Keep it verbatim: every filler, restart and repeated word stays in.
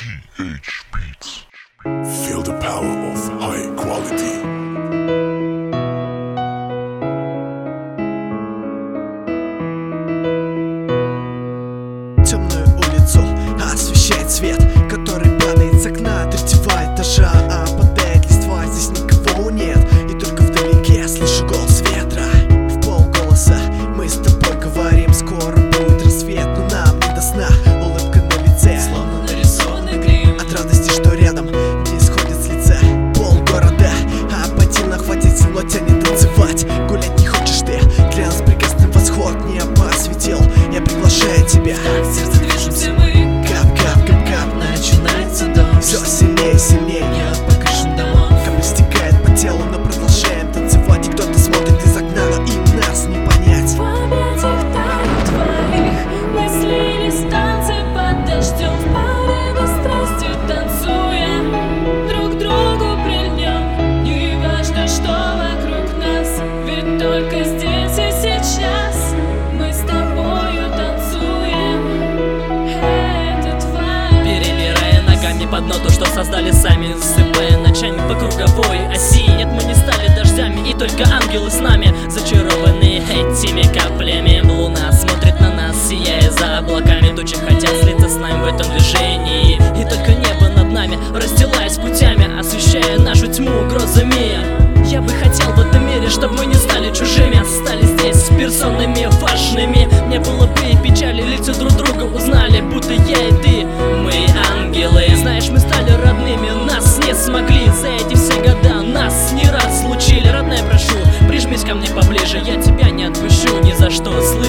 ти эйч Beats. Feel the power of high quality. Темную улицу освещает свет, который падает с окна третьего этажа. А падает листва, здесь никого нет, и только вдалеке слышу голос ветра. В полголоса мы с тобой говорим: скоро будет рассвет, но нам не до сна. Улыбка на лице, словно нарисованный грим. от радости, что рядом не сходит с лица полгорода. А ботинок хватит сил, тянет танцевать. Гулять не хочешь ты, для нас прекрасный восход небо осветил. Я приглашаю тебя, Так в сердце движемся мы. кап-кап-кап-кап, Начинается дождь. все сильнее и сильнее. Я по крышам домов. Капли стекает по телу, но продолжаем танцевать. И кто-то смотрит из окна, но им нас не понять. В объятиях тайн твоих мы слились в танцы под дождем. В порыве страсти танцуя, друг другу прильнем. Не важно, что вокруг нас, ведь только здесь и сейчас мы с тобою танцуем этот вайб. Перебирая ногами под ноту, что создали сами, засыпая ночами по круговой оси. Нет, мы не стали дождями, и только ангелы с нами, зачарованные этими каплями. Луна смотрит на нас, сияя за облаками. Тучи хотят слиться с нами в этом движении, и только небо над нами, расстилаясь путями, освещая нашу тьму грозами. Я бы хотел в этом мире, чтобы мы не стали чужими, а стали здесь персонами важными. Не было бы и печали, лица друг друга узнали, будто я и ты, мы ангелы. Знаешь, мы стали родными, нас не смогли за эти все года, нас не разлучили. Родная, прошу, прижмись ко мне поближе, я тебя не отпущу ни за что.